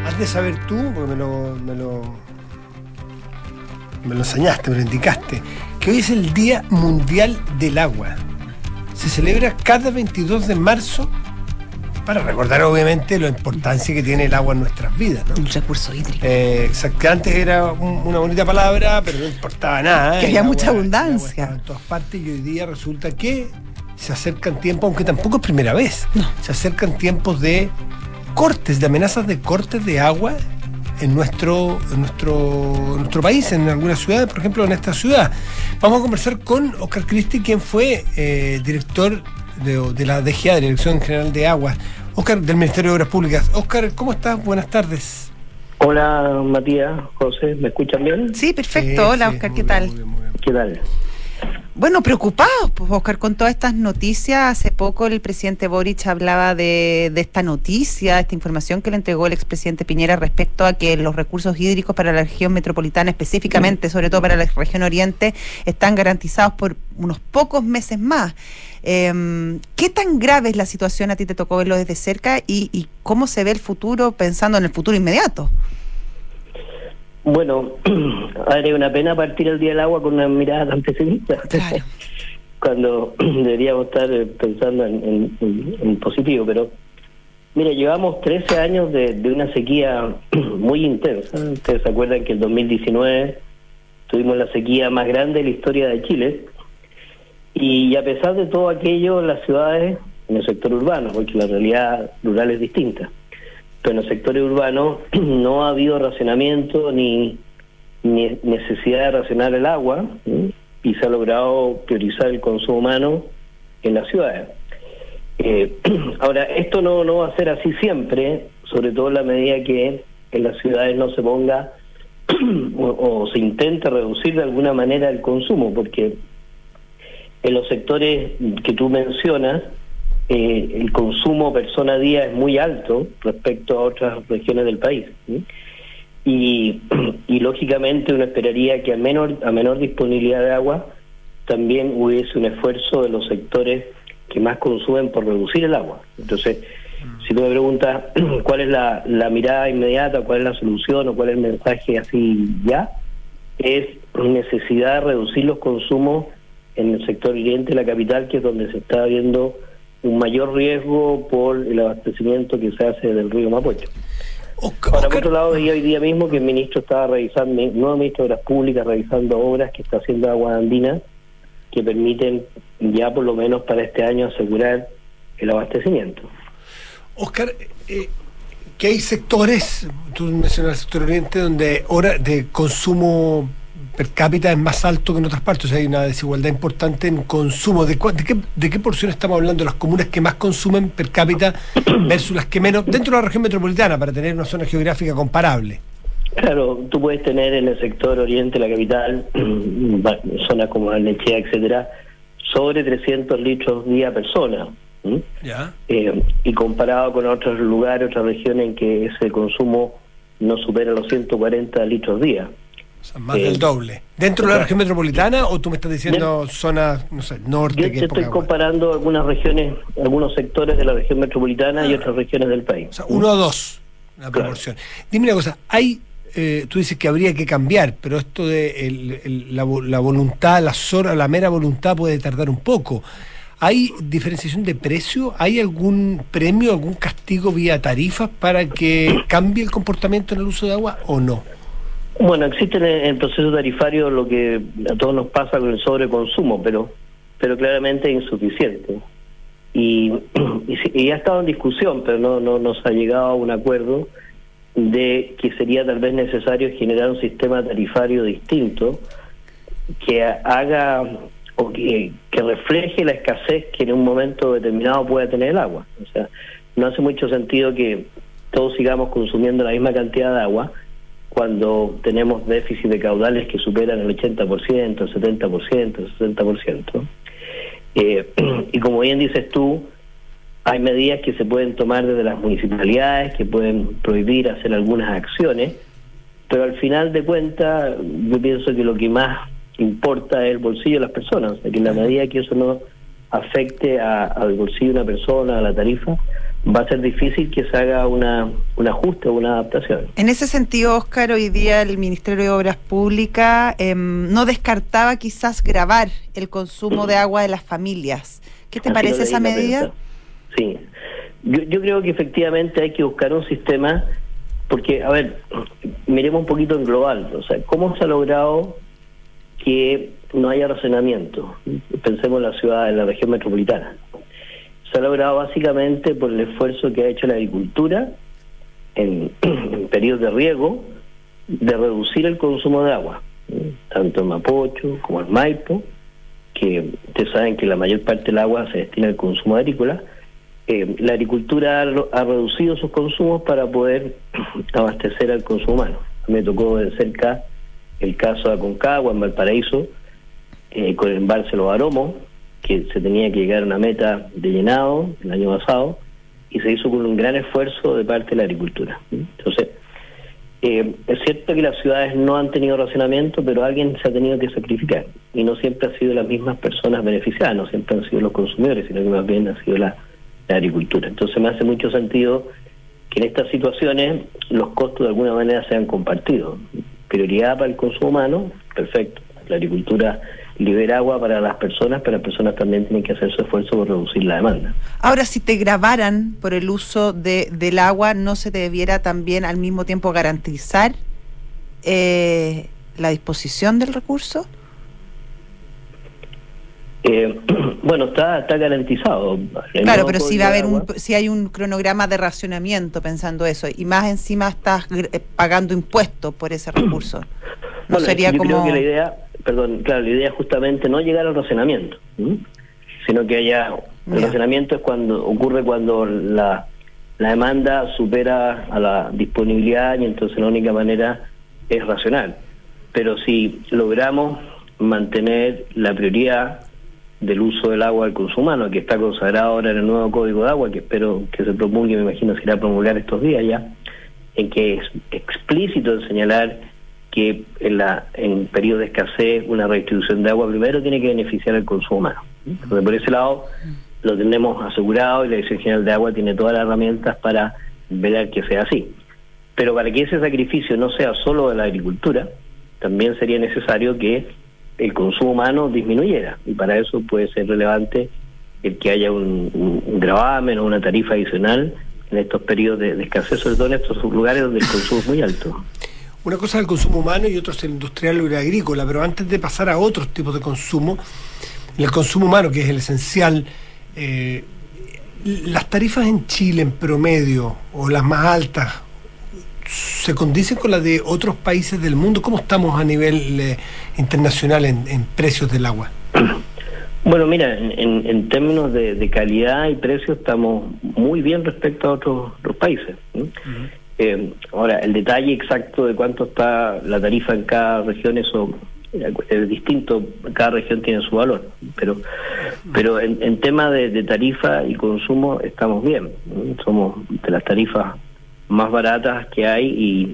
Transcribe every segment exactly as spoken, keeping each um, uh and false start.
has de saber tú, porque me lo, me lo, me lo enseñaste, me lo indicaste, que hoy es el Día Mundial del Agua. Se celebra cada veintidós de marzo para recordar obviamente la importancia que tiene el agua en nuestras vidas, ¿no? El recurso hídrico. Eh, exacto, que antes era un, una bonita palabra, pero no importaba nada. Que ¿eh? había agua, mucha abundancia. En todas partes, y hoy día resulta que se acercan tiempos, aunque tampoco es primera vez, no. se acercan tiempos de cortes, de amenazas de cortes de agua en nuestro, en nuestro, en nuestro país, en algunas ciudades, por ejemplo en esta ciudad. Vamos a conversar con Óscar Cristi, quien fue eh, director de, de la D G A, de la Dirección General de Aguas. Óscar, del Ministerio de Obras Públicas. Óscar, ¿cómo estás? Buenas tardes. Hola, Matías, José, ¿me escuchan bien? Sí, perfecto. Sí, Hola, sí, Óscar, muy ¿qué bien, tal? muy bien, muy bien. ¿Qué tal? Bueno, preocupados, pues, Óscar, con todas estas noticias. Hace poco el presidente Boric hablaba de, de esta noticia, esta información que le entregó el expresidente Piñera respecto a que los recursos hídricos para la región metropolitana, específicamente, sobre todo para la región oriente, están garantizados por unos pocos meses más. Eh, ¿Qué tan grave es la situación? A ti te tocó verlo desde cerca y, y cómo se ve el futuro pensando en el futuro inmediato. Bueno, es una pena partir el Día del Agua con una mirada tan pesimista. Claro. Cuando deberíamos estar pensando en, en, en positivo, pero mira, llevamos trece años de, de una sequía muy intensa. Ustedes se acuerdan que en dos mil diecinueve tuvimos la sequía más grande de la historia de Chile, y a pesar de todo aquello, las ciudades, en el sector urbano, porque la realidad rural es distinta, pero en el sector urbano no ha habido racionamiento ni, ni necesidad de racionar el agua, ¿sí? Y se ha logrado priorizar el consumo humano en las ciudades. Eh, ahora, esto no, no va a ser así siempre, sobre todo en la medida que en las ciudades no se ponga o, o se intente reducir de alguna manera el consumo, porque en los sectores que tú mencionas, eh, el consumo persona a día es muy alto respecto a otras regiones del país, ¿sí? Y, y lógicamente uno esperaría que a menor, a menor disponibilidad de agua también hubiese un esfuerzo de los sectores que más consumen por reducir el agua. Entonces, si tú me preguntas cuál es la, la mirada inmediata, cuál es la solución o cuál es el mensaje así ya, es necesidad de reducir los consumos en el sector oriente de la capital, que es donde se está viendo un mayor riesgo por el abastecimiento que se hace del río Mapocho. Oscar, Ahora, Oscar, por otro lado, veía hoy día mismo que el ministro estaba revisando, el nuevo ministro de Obras Públicas, revisando obras que está haciendo Agua Andina, que permiten ya por lo menos para este año asegurar el abastecimiento. Oscar, eh, que hay sectores, tú mencionas el sector oriente, donde hora de consumo per cápita es más alto que en otras partes, o sea, hay una desigualdad importante en consumo. ¿De, cu- de, qué, ¿De qué porción estamos hablando? Las comunas que más consumen per cápita versus las que menos, dentro de la región metropolitana, para tener una zona geográfica comparable. Claro, tú puedes tener en el sector oriente, la capital, zonas como Arnechea, etcétera, sobre trescientos litros día persona. ¿Mm? Ya. Eh, y comparado con otros lugares, otras regiones en que ese consumo no supera los ciento cuarenta litros día. O sea, más Eh, del doble. ¿Dentro de la claro. región metropolitana o tú me estás diciendo De, zona, no sé, norte? Yo que te es poca estoy agua? comparando algunas regiones, algunos sectores de la región metropolitana y otras regiones del país. O sea, uno o dos, la Claro. proporción. Dime una cosa, hay, eh, tú dices que habría que cambiar, pero esto de el, el, la, la voluntad, la sola, la mera voluntad puede tardar un poco. ¿Hay diferenciación de precio? ¿Hay algún premio, algún castigo vía tarifas para que cambie el comportamiento en el uso de agua o no? Bueno, existe en el proceso tarifario lo que a todos nos pasa con el sobreconsumo, pero pero claramente es insuficiente. Y, y, y ya ha estado en discusión, pero no, no nos ha llegado a un acuerdo de que sería tal vez necesario generar un sistema tarifario distinto que haga o que, que refleje la escasez que en un momento determinado pueda tener el agua. O sea, no hace mucho sentido que todos sigamos consumiendo la misma cantidad de agua cuando tenemos déficit de caudales que superan el ochenta por ciento, el setenta por ciento, el sesenta por ciento. Eh, y como bien dices tú, hay medidas que se pueden tomar desde las municipalidades, que pueden prohibir hacer algunas acciones, pero al final de cuentas yo pienso que lo que más importa es el bolsillo de las personas, o sea, que en la medida que eso no afecte a, al bolsillo de una persona, a la tarifa, va a ser difícil que se haga una un ajuste o una adaptación. En ese sentido, Óscar, hoy día el Ministerio de Obras Públicas eh, no descartaba quizás gravar el consumo de agua de las familias. ¿Qué te Así parece lo esa leí la medida? prensa. Sí, yo, yo creo que efectivamente hay que buscar un sistema, porque, a ver, miremos un poquito en global, o sea, ¿cómo se ha logrado que no haya racionamiento? Pensemos en la ciudad, en la región metropolitana. Se ha logrado básicamente por el esfuerzo que ha hecho la agricultura en, en periodos de riego, de reducir el consumo de agua, ¿sí? Tanto en Mapocho como en Maipo, que ustedes saben que la mayor parte del agua se destina al consumo agrícola. Eh, la agricultura ha, ha reducido sus consumos para poder abastecer al consumo humano. Me tocó de cerca el caso de Aconcagua, en Valparaíso, eh, con el embalse Los Aromos, que se tenía que llegar a una meta de llenado el año pasado, y se hizo con un gran esfuerzo de parte de la agricultura. Entonces, eh, es cierto que las ciudades no han tenido racionamiento, pero alguien se ha tenido que sacrificar, y no siempre han sido las mismas personas beneficiadas, no siempre han sido los consumidores, sino que más bien ha sido la, la agricultura. Entonces me hace mucho sentido que en estas situaciones los costos de alguna manera sean compartidos. Prioridad para el consumo humano, perfecto. La agricultura libera agua para las personas, pero las personas también tienen que hacer su esfuerzo por reducir la demanda. Ahora, si te grabaran por el uso de, del agua, ¿no se te debiera también al mismo tiempo garantizar eh, la disposición del recurso? Eh, bueno, está está garantizado. El claro, nuevo pero si código va a de haber un, agua, si hay un cronograma de racionamiento pensando eso, y más encima estás eh, pagando impuestos por ese recurso, no bueno, sería yo como... creo que la idea, perdón, claro, la idea es justamente no llegar al racionamiento, ¿sí? Sino que haya... El Ya. racionamiento es cuando ocurre cuando la, la demanda supera a la disponibilidad, y entonces la única manera es racional. Pero si logramos mantener la prioridad del uso del agua al consumo humano, que está consagrado ahora en el nuevo Código de Agua, que espero que se promulgue, me imagino se irá a promulgar estos días ya, en que es explícito en señalar que en la en periodo de escasez una redistribución de agua primero tiene que beneficiar al consumo humano. Entonces, por ese lado lo tenemos asegurado, y la Dirección General de Agua tiene todas las herramientas para velar que sea así. Pero para que ese sacrificio no sea solo de la agricultura, también sería necesario que el consumo humano disminuyera, y para eso puede ser relevante el que haya un, un, un gravamen o una tarifa adicional en estos periodos de, de escasez, sobre todo en estos lugares donde el consumo es muy alto. Una cosa es el consumo humano y otra es el industrial o el agrícola, pero antes de pasar a otros tipos de consumo, el consumo humano, que es el esencial, eh, las tarifas en Chile en promedio, o las más altas, ¿se condicen con las de otros países del mundo? ¿Cómo estamos a nivel eh, internacional en, en precios del agua? Bueno, mira, en, en, en términos de, de calidad y precio estamos muy bien respecto a otros, otros países, ¿sí? Uh-huh. eh, ahora, el detalle exacto de cuánto está la tarifa en cada región, eso es distinto, cada región tiene su valor, pero uh-huh. pero en, en tema de, de tarifa y consumo estamos bien, ¿sí? Somos de las tarifas más baratas que hay, y,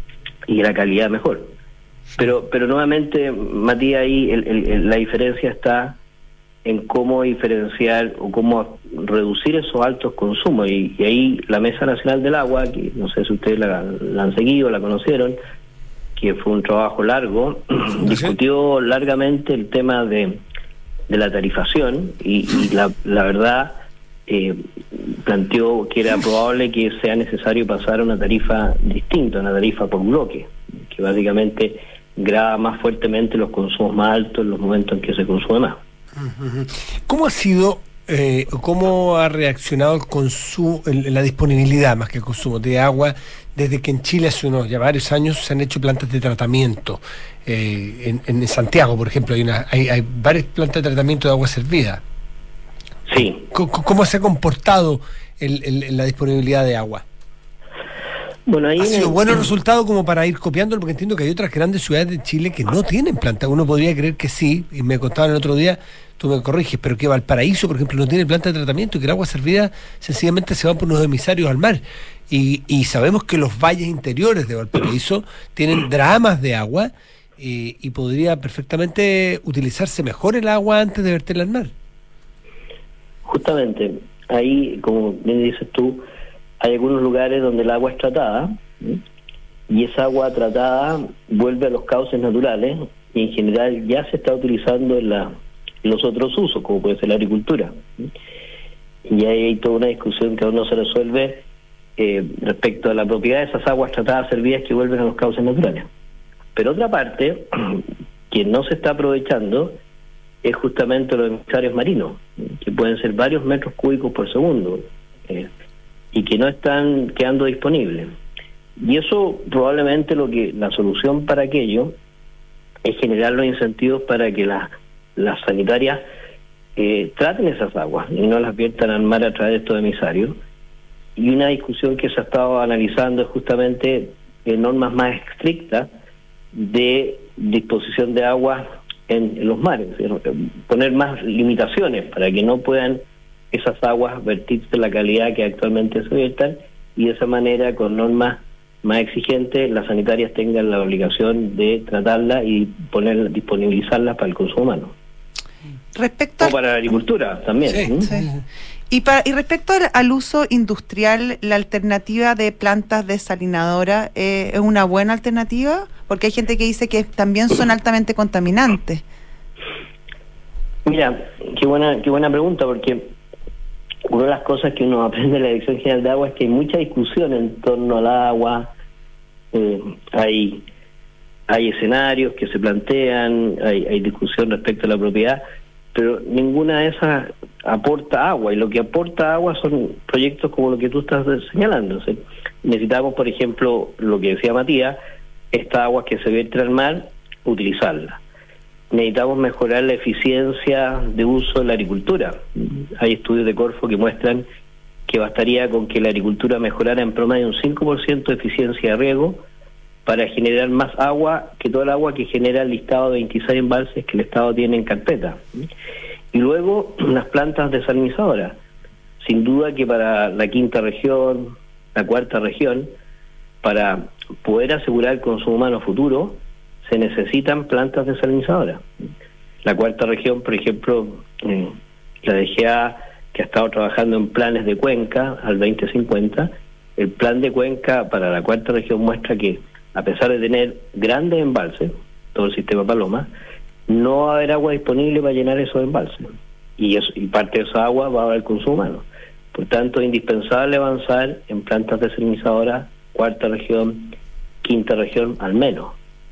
y la calidad mejor. Pero pero nuevamente, Matías, ahí el, el, el, la diferencia está en cómo diferenciar o cómo reducir esos altos consumos, y, y ahí la Mesa Nacional del Agua, que no sé si ustedes la, la han seguido, la conocieron, que fue un trabajo largo, ¿sí? Discutió largamente el tema de, de la tarifación, y, y la, la verdad eh, planteó que era probable que sea necesario pasar a una tarifa distinta, una tarifa por bloque, que básicamente grava más fuertemente los consumos más altos en los momentos en que se consume más. ¿Cómo ha sido, eh, cómo ha reaccionado el consumo, el, la disponibilidad más que el consumo de agua, desde que en Chile hace unos ya varios años se han hecho plantas de tratamiento? Eh, en, en Santiago, por ejemplo, hay, una, hay, hay varias plantas de tratamiento de agua servida. Sí. ¿Cómo, cómo se ha comportado el, el, la disponibilidad de agua? Bueno, ahí ¿Ha sido el... bueno resultado como para ir copiándolo? Porque entiendo que hay otras grandes ciudades de Chile que no tienen planta. Uno podría creer que sí, y me contaban el otro día, tú me corriges, pero que Valparaíso, por ejemplo, no tiene planta de tratamiento, y que el agua servida sencillamente se va por unos emisarios al mar. Y, y sabemos que los valles interiores de Valparaíso tienen dramas de agua, y, y podría perfectamente utilizarse mejor el agua antes de verterla al mar. Justamente, ahí, como bien dices tú, hay algunos lugares donde el agua es tratada, ¿sí? Y esa agua tratada vuelve a los cauces naturales y en general ya se está utilizando en, la, en los otros usos, como puede ser la agricultura, ¿sí? Y ahí hay toda una discusión que aún no se resuelve eh, respecto a la propiedad de esas aguas tratadas servidas que vuelven a los cauces naturales. Pero otra parte que no se está aprovechando es justamente los emisarios marinos, que pueden ser varios metros cúbicos por segundo, eh, y que no están quedando disponibles. Y eso probablemente lo que la solución para aquello es generar los incentivos para que las las sanitarias eh, traten esas aguas y no las viertan al mar a través de estos emisarios. Y una discusión que se ha estado analizando es justamente eh, normas más estrictas de disposición de agua en, en los mares, poner más limitaciones para que no puedan esas aguas vertirse en la calidad que actualmente se viertan, y de esa manera, con normas más exigentes, las sanitarias tengan la obligación de tratarla y poner, disponibilizarla para el consumo humano. Respecto o para la agricultura también. Sí, ¿Mm? Sí. Y, para, y respecto al, al uso industrial, ¿la alternativa de plantas desalinadoras eh, es una buena alternativa? Porque hay gente que dice que también son altamente contaminantes. Mira, qué buena, qué buena pregunta, porque una de las cosas que uno aprende en la Dirección General de Agua es que hay mucha discusión en torno al agua, eh, hay hay escenarios que se plantean, hay, hay discusión respecto a la propiedad, pero ninguna de esas aporta agua, y lo que aporta agua son proyectos como lo que tú estás señalando. ¿Sí? Necesitamos, por ejemplo, lo que decía Matías, esta agua que se vierte al mar, utilizarla. Necesitamos mejorar la eficiencia de uso en la agricultura. Hay estudios de Corfo que muestran que bastaría con que la agricultura mejorara en promedio un cinco por ciento de eficiencia de riego para generar más agua que todo el agua que genera el listado de veintiséis embalses que el Estado tiene en carpeta. Y luego las plantas desalinizadoras. Sin duda que para la quinta región, la cuarta región, para poder asegurar el consumo humano futuro, se necesitan plantas desalinizadoras. La cuarta región, por ejemplo, eh, la D G A, que ha estado trabajando en planes de cuenca al veinte cincuenta, el plan de cuenca para la cuarta región muestra que, a pesar de tener grandes embalses, todo el sistema Paloma, no va a haber agua disponible para llenar esos embalses. Y, eso, y parte de esa agua va al consumo humano. Por tanto, es indispensable avanzar en plantas desalinizadoras, cuarta región, quinta región, al menos.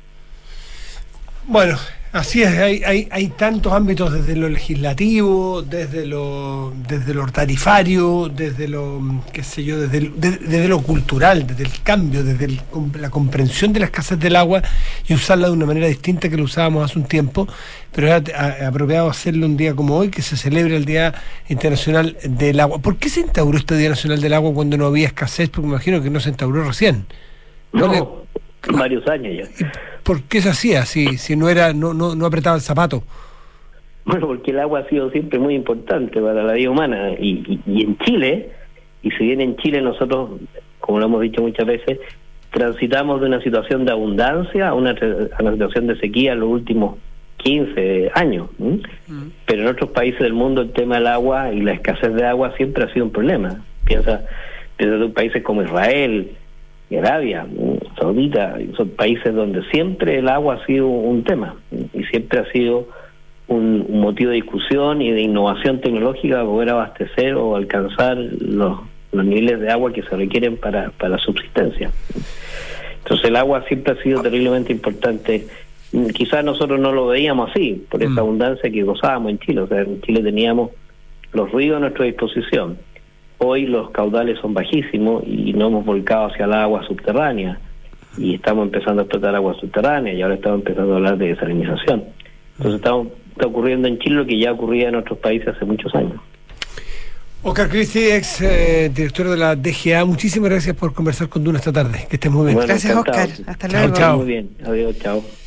Bueno, así es, hay, hay, hay tantos ámbitos, desde lo legislativo, desde lo desde lo tarifario, desde lo, qué sé yo, desde, el, de, desde lo cultural, desde el cambio, desde el, la comprensión de la escasez del agua y usarla de una manera distinta que lo usábamos hace un tiempo, pero es a, a, apropiado hacerlo un día como hoy, que se celebra el Día Internacional del Agua. ¿Por qué se instauró este Día Nacional del Agua cuando no había escasez? Porque me imagino que no se instauró recién. No, ¿No le... varios años ya. ¿Por qué se hacía si, si no era no, no, no apretaba el zapato? Bueno, porque el agua ha sido siempre muy importante para la vida humana, y, y, y en Chile, y si bien en Chile nosotros, como lo hemos dicho muchas veces, transitamos de una situación de abundancia a una, a una situación de sequía en los últimos quince años, ¿sí? Mm. Pero en otros países del mundo el tema del agua y la escasez de agua siempre ha sido un problema. Piensa, piensa en países como Israel y Arabia Saudita, son países donde siempre el agua ha sido un tema y siempre ha sido un, un motivo de discusión y de innovación tecnológica para poder abastecer o alcanzar los, los niveles de agua que se requieren para, para la subsistencia. Entonces el agua siempre ha sido terriblemente importante. Quizás nosotros no lo veíamos así, por esa abundancia que gozábamos en Chile. O sea, en Chile teníamos los ríos a nuestra disposición. Hoy los caudales son bajísimos y no hemos volcado hacia el agua subterránea, y estamos empezando a explotar agua subterránea, y ahora estamos empezando a hablar de desalinización. Entonces estamos, está ocurriendo en Chile lo que ya ocurría en otros países hace muchos años. Oscar Cristi, ex eh, director de la D G A, muchísimas gracias por conversar con Duna esta tarde. Que estés muy bien. Bueno, gracias, encantado. Oscar. Hasta luego. Chao, chao. Muy bien. Adiós, chao.